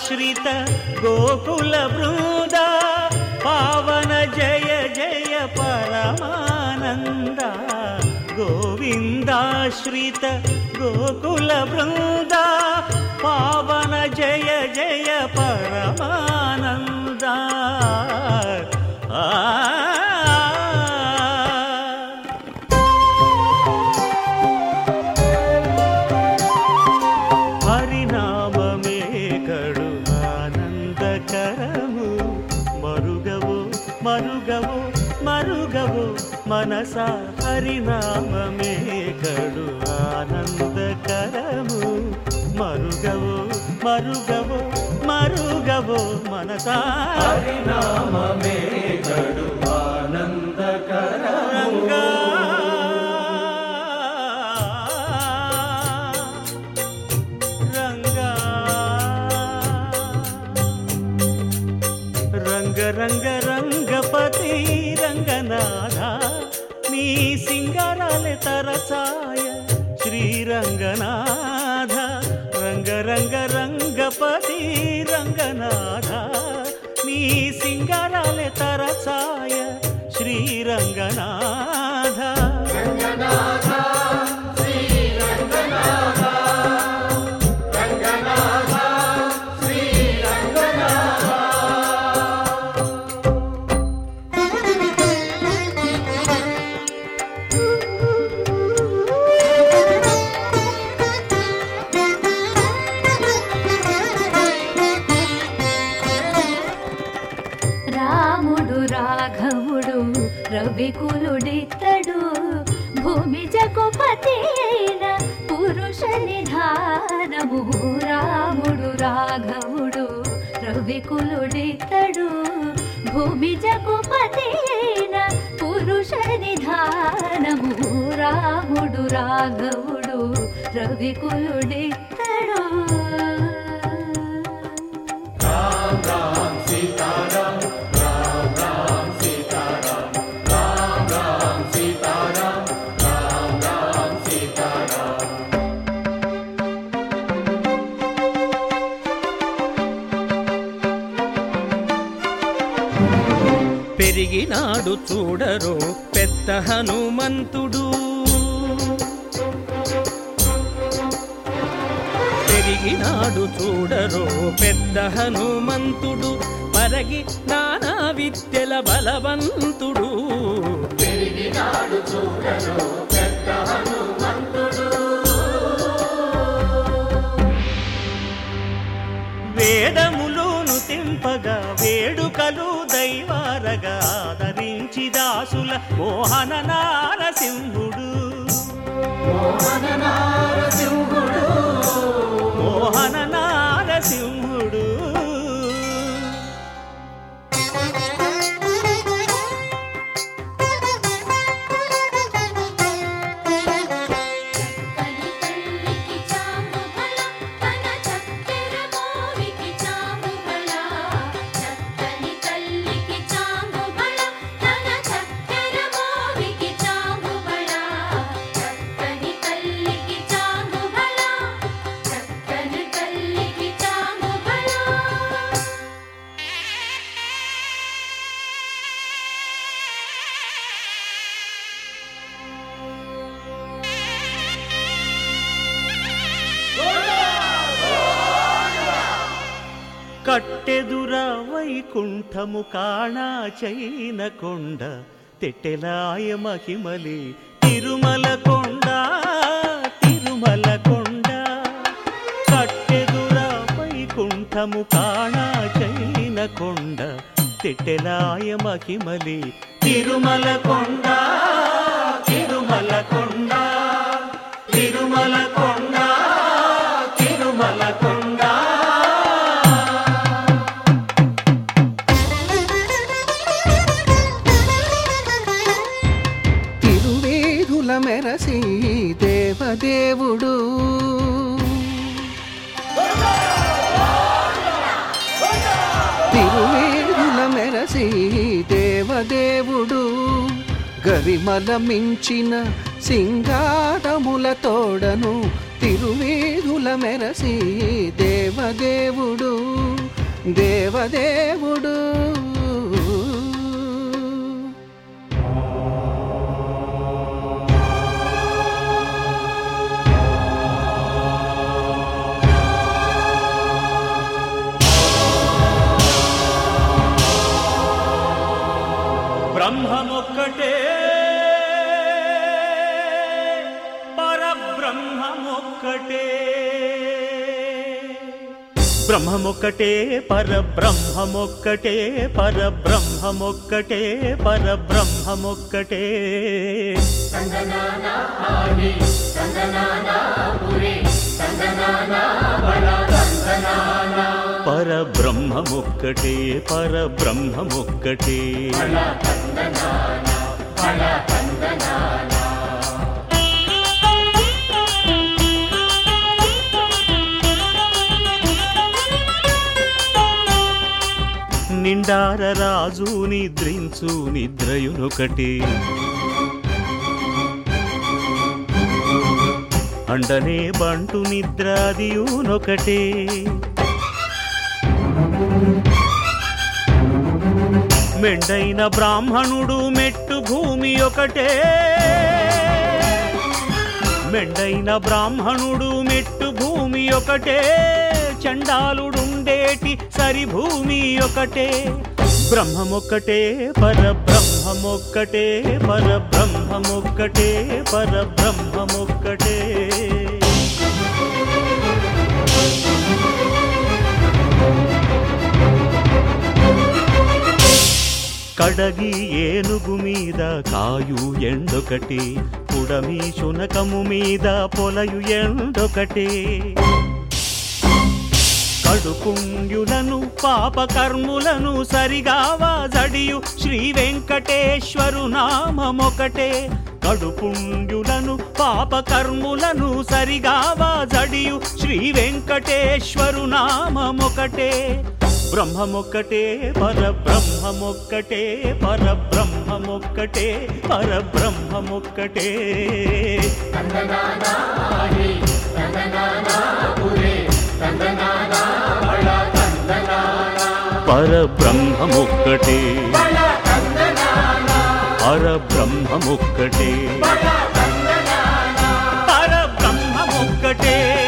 గోవిందాశ్రిత గోకుల బృంద పావన జయ జయ పరమానంద గోవిందాశ్రిత గోకుల బృంద పావన జయ జయ పరమానంద హరినామమే కడు ఆనందకరము మరుగవో మరుగవో మరుగవో మనసా హరినామమే కడు ఆనందకరము మరుగవో మరుగవో మరుగవో మనసా హరినామమే కడు ఆనందకరము రంగ రంగ రంగపతి రంగనాథ నీ సింగారాలే తరచాయ శ్రీరంగనాథ రంగ రంగ రంగపతి రంగనాథ నీ సింగారాలే తరచాయ శ్రీరంగనాథ రంగనాథ శ్రీ రంగనాథ రంగనాథ శ్రీ రంగనాథ రాముడు రాఘవుడు రవికులుడితడు భూమి జగపతి అయిన పురుష నిధానము రాముడు రాఘవుడు రవికులుడితడు భూమి జగపతి అయిన పురుష నిధానము రాముడు రాఘవుడు రవికులుడితడు రామ్ రామ్ సీతారాం రామ్ రామ్ సీతారాం రామ్ రామ్ సీతారాం రామ్ రామ్ సీతారాం పెరిగినాడు చూడరో పెద్ద హనుమంతుడు పెరిగినాడు చూడరో పెద్ద హనుమంతుడు పరగి నానా విద్యల బలవంతుడు పెరిగినాడు చూడరు పెద్ద హనుమంతుడు వేదములోను తెంపగా వేడుకలు దైవారగా ఆదరించి దాసుల మోహన నారసింహుడు మోహన నారసింహుడు మోహన నారసింహుడు కట్టెదుర వైకుంఠము కాణా చైన కొండ తెట్టెలాయ మహిమలి తిరుమల కొండ తిరుమల కొండ కట్టెదుర వైకుంఠము కాణా చైన కొండ తెట్టెలాయ మహిమలి తిరుమల కొండ తిరుమల కొండ తిరుమల కొండ తిరుమల కొండ మెరసి దేవదేవుడు తిరువేదుల మెరసి దేవదేవుడు గరిమల మించిన సింగారముల తోడను తిరువీధుల మెరసి దేవదేవుడు దేవదేవుడు బ్రహ్మమొక్కటే పరబ్రహ్మమొక్కటే బ్రహ్మమొక్కటే పరబ్రహ్మమొక్కటే పరబ్రహ్మమొక్కటే పరబ్రహ్మమొక్కటే తందనానా ఆని తందనానా పురి తందనానా బల తందనానా పరబ్రహ్మమొక్కటే పరబ్రహ్మమొక్కటే బల తందనానా బల తందనానా నిండార రాజు నిద్రించు నిద్రయునొకటి అండనే బంటు నిద్రాదియునొకటే మెండైన బ్రాహ్మణుడు మెట్టు భూమి ఒకటే మెండైన బ్రాహ్మణుడు మెట్టు భూమి ఒకటే చండాలుడుండేటి సరిభూమి ఒకటే బ్రహ్మమొక్కటే పరబ్రహ్మమొక్కటే పరబ్రహ్మమొక్కటే పరబ్రహ్మమొక్కటే కడగి ఏనుగు మీద కాయు ఎండొకటి పుడమి శునకము మీద పొలయు ఎండొకటి కడుపుంగులను పాపకర్ములను సరిగావా జడియు శ్రీ వెంకటేశ్వరు నామమొకటే కడుపుంగులను పాపకర్ములను సరిగావా జడియు శ్రీ వెంకటేశ్వరు నామమొకటే బ్రహ్మమొక్కటే పరబ్రహ్మమొక్కటే పరబ్రహ్మమొక్కటే పరబ్రహ్మమొక్కటే తందనానా ఆని తందనానా పురి తందనానా బల తందనానా పరబ్రహ్మమొక్కటే బల తందనానా పరబ్రహ్మమొక్కటే బల తందనానా పరబ్రహ్మమొక్కటే